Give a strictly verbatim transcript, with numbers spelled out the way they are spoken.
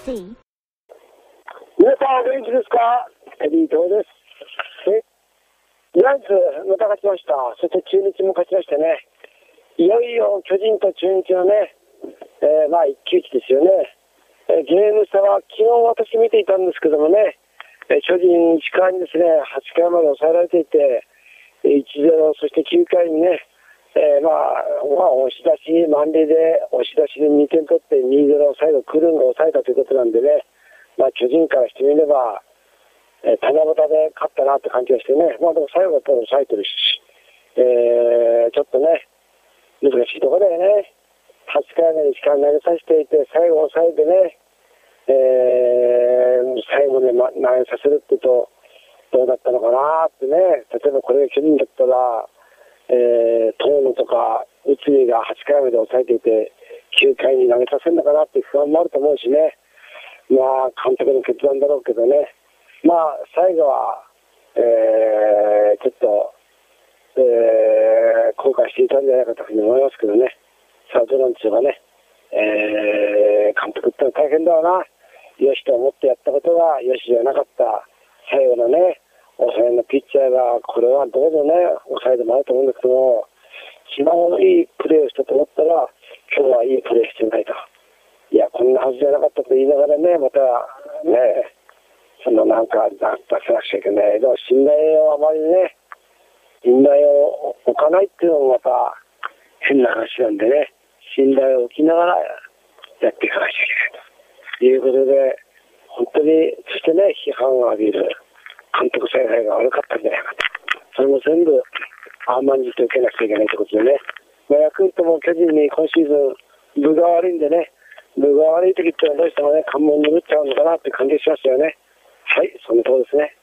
C。 皆さんお元気ですか？エリートです。え、ジャイアンツまた勝ちました。そして中日も勝ちましてね。いよいよ巨人と中日のね、えー、まあ一騎打ちですよね。えー、ゲーム差は昨日私見ていたんですけどもね、えー、巨人石川にですね、はちかいまで抑えられていて、いちたいゼロ、そしてきゅうかいにね、えー、まあ、まあ、押し出し、満塁で押し出しでにてん取ってにたいゼロ、最後クルンが抑えたということなんでね、まあ巨人からしてみれば、えー、七夕で勝ったなって感じがしてね、まあでも最後は抑えてるし、えー、ちょっとね、難しいところだよね。はちかいめにしか投げさせていて、最後抑えてね、えー、最後で、ま、投げさせるってと、どうだったのかなってね、例えばこれが巨人だったら、えー、遠野とか内海がはちかいめで抑えていて、きゅうかいに投げさせるのかなって不安もあると思うしね、まあ、監督の決断だろうけどね、まあ、最後は、えー、ちょっと、えー、後悔していたんじゃないかというふうに思いますけどね。さあ、どうなんでしょうかね。えー、監督ってのは大変だわな。よしと思ってやったことがよしじゃなかった。最後のね、抑えのピッチャーが、これはどうぞね、抑えでもあると思うんですけども、昨日いいプレーをしたと思ったら、今日はいいプレーしてないと。いや、こんなはずじゃなかったと言いながらね、また、ね、そのなんか、出せなくちゃいけない。でも信頼をあまりね、信頼を置かないっていうのもまた変な話なんでね、信頼を置きながらやっていかなきゃいけないということで、本当に、そしてね、批判を浴びる監督采配が悪かったんじゃないかと。それも全部、甘んじて受けなくちゃいけないということでね、まあ、ヤクルトも巨人に今シーズン、分が悪いんでね、分が悪い時ってのはどうしてもね、関門に打っちゃうのかなっていう感じがしますよね。はい、その通りですね。